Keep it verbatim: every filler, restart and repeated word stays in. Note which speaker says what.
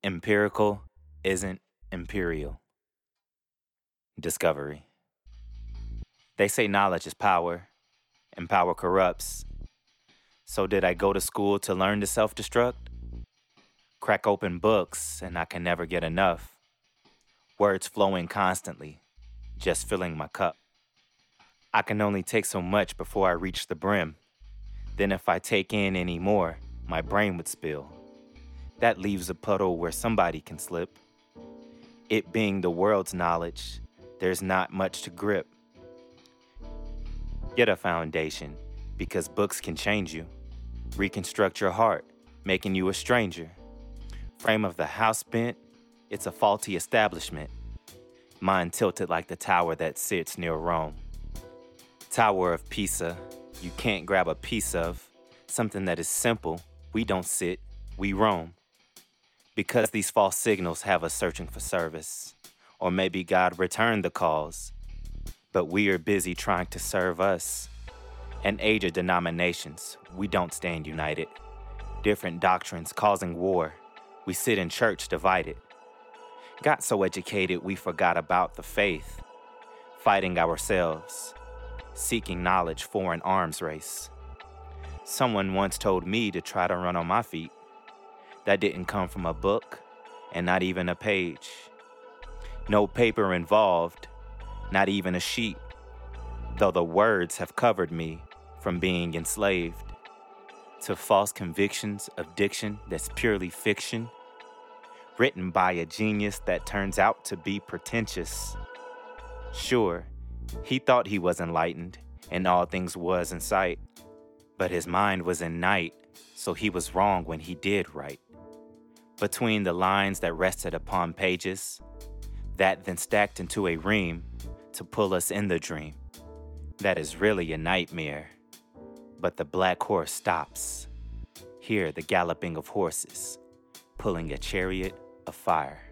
Speaker 1: Empirical isn't imperial. Discovery. They say knowledge is power, and power corrupts. So did I go to school to learn to self-destruct? Crack open books, and I can never get enough. Words flowing constantly, just filling my cup. I can only take so much before I reach the brim. Then if I take in any more, my brain would spill. That leaves a puddle where somebody can slip. It being the world's knowledge, there's not much to grip. Get a foundation, because books can change you. Reconstruct your heart, making you a stranger. Frame of the house bent, it's a faulty establishment. Mind tilted like the tower that sits near Rome. Tower of Pisa, you can't grab a piece of. Something that is simple, we don't sit, we roam. Because these false signals have us searching for service. Or maybe God returned the calls. But we are busy trying to serve us. An age of denominations, we don't stand united. Different doctrines causing war. We sit in church divided. Got so educated we forgot about the faith. Fighting ourselves. Seeking knowledge for an arms race. Someone once told me to try to run on my feet. That didn't come from a book, and not even a page. No paper involved, not even a sheet. Though the words have covered me from being enslaved to false convictions of diction that's purely fiction, written by a genius that turns out to be pretentious. Sure, he thought he was enlightened and all things was in sight, but his mind was in night, so he was wrong when he did write. Between the lines that rested upon pages, that then stacked into a ream to pull us in the dream. That is really a nightmare. But the black horse stops. Hear the galloping of horses, pulling a chariot of fire.